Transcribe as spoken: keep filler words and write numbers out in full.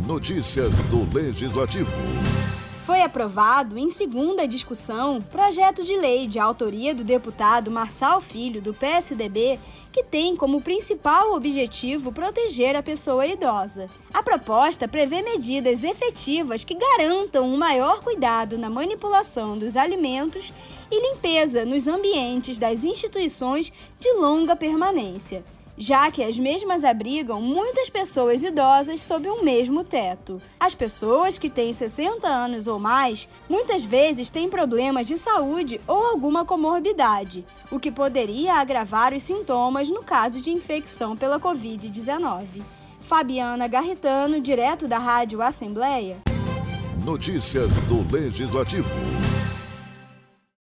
Notícias do Legislativo. Foi aprovado, em segunda discussão, projeto de lei de autoria do deputado Marçal Filho, do P S D B, que tem como principal objetivo proteger a pessoa idosa. A proposta prevê medidas efetivas que garantam um maior cuidado na manipulação dos alimentos e limpeza nos ambientes das instituições de longa permanência, já que as mesmas abrigam muitas pessoas idosas sob um mesmo teto. As pessoas que têm sessenta anos ou mais, muitas vezes têm problemas de saúde ou alguma comorbidade, o que poderia agravar os sintomas no caso de infecção pela covid dezenove. Fabiana Garritano, direto da Rádio Assembleia. Notícias do Legislativo.